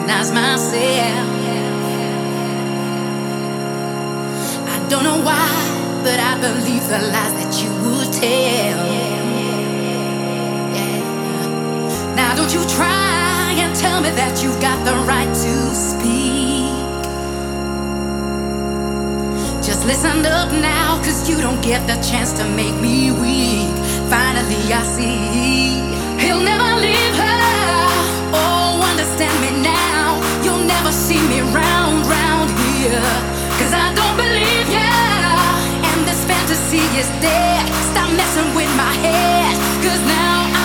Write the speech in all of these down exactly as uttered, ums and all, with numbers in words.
recognize myself. I don't know why, but I believe the lies that you would tell. Yeah. Now don't you try and tell me that you've got the right to speak. Just listen up now, cause you don't get the chance to make me weak. Finally I see he'll never leave her. Oh, understand me now. You'll never see me round, round here. Cause I don't believe ya, and this fantasy is dead. Stop messing with my head, cause now I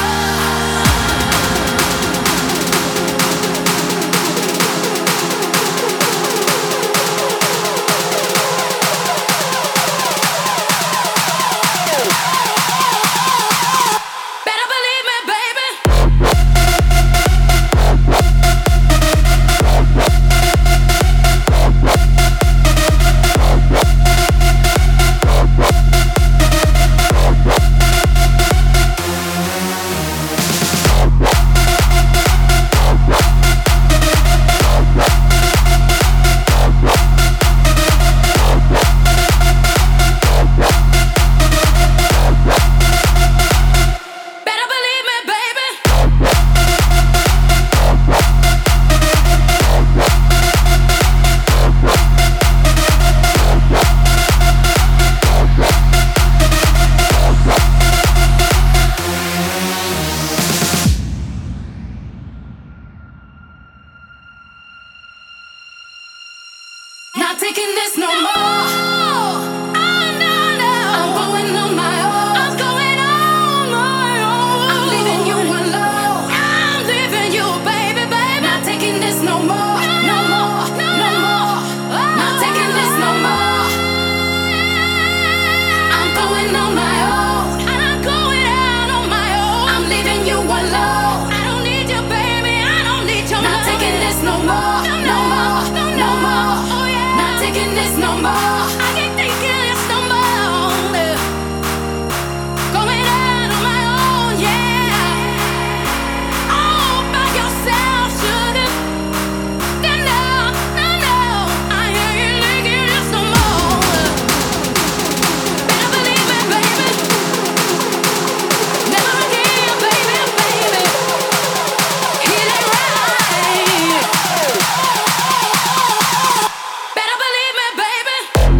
taking this no more. Oh, no, no. I'm going on my own. I'm going on my own. I'm leaving you alone. I'm leaving you, baby, baby. Not taking this no more. No more. No, no more. Oh. Not taking this no more. I'm going on my own. I'm going out on my own. I'm leaving you alone. I don't need you, baby. I don't need your love. Not taking this no more. No, no more. No, no more. Oh, yeah. Taking this no more. I can't take this no more. Going out on my own, yeah. All by yourself, sugar. No, no, no, no. I ain't taking this no more. Better believe me, baby. Never again, baby, baby. Hit it right. Better believe me, baby.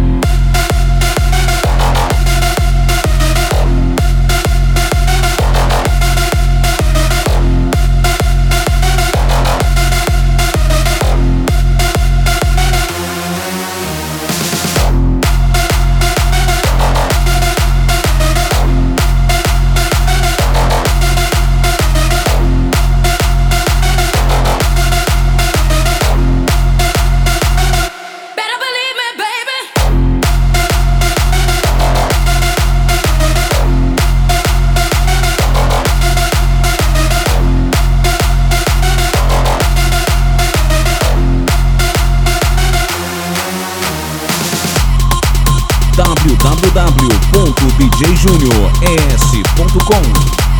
Better believe me, baby. w w w ponto d j junior e s ponto com